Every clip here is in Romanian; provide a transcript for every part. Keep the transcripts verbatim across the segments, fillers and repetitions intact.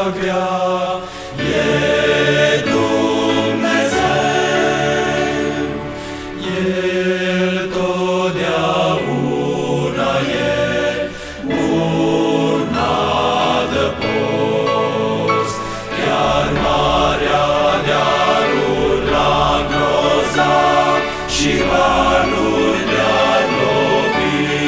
grea, e Dumnezeu. El totdeauna e un adăpost, chiar marea de-ar urla grozav și valuri de-ar lovi.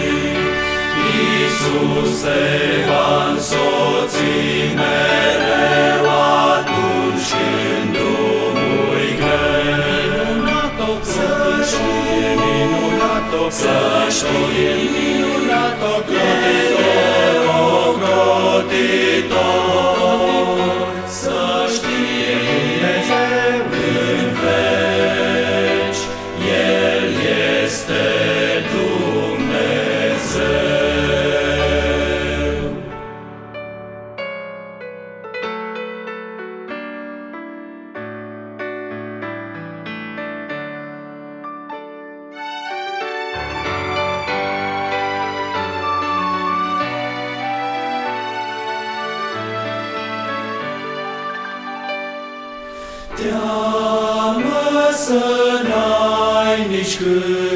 Iisus te va însoți mereu atunci când drumul-i greu. Să știe minunat-o, să știe minunat-o, crotitor, ocrotitor. Să știe Dumnezeu în veci, El este Dumnezeu. Teamă să n-ai nici când